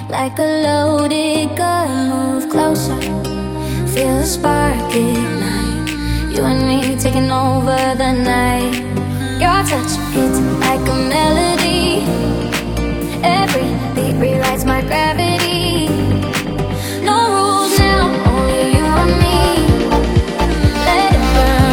like a loaded gun. Move closer, feel the spark ignite. You and me taking over the night. Your touch hits like a melody. Every beat rewrites my gravity. No rules now, only you and me. Let it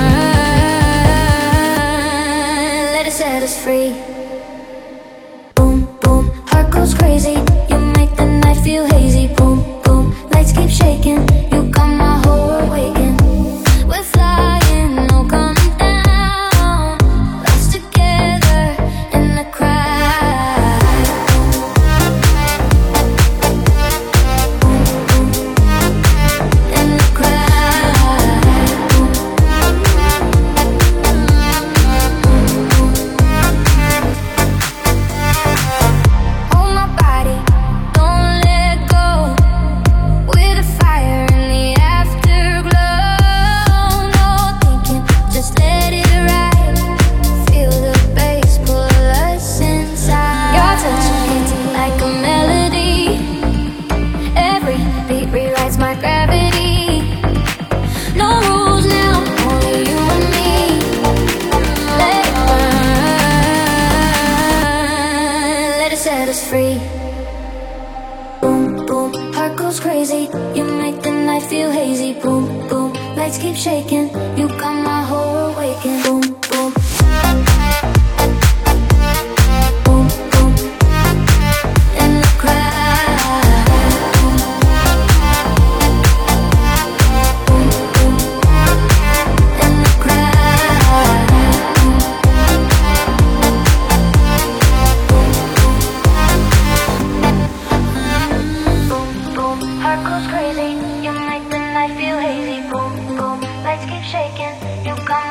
burn, let it set us free. Boom, boom, heart goes crazy. You make the night feel hazy. Boom, boom, lights keep shaking. You got my whole world waking. We're flying, no coming down. Lost together in the crowd. Boom, boom, in the crowd. Hold my body, don't let go. With a fire in the afterglow. No thinking, just let it ride. Feel the bass pull us inside. Your touch hits like a melody. Every beat rewrites my gravity. No rules now, only you and me. Let it burn, let it set us free. Boom, boom, heart goes crazy. You make the night feel hazy. Boom, boom, lights keep shaking. You got my whole world waking. Boom, boom. Boom, boom, in the crowd. Boom, boom, in the crowd. Boom, boom, heart goes crazy. You make the night feel hazy. Boom, boom, lights keep shaking. You got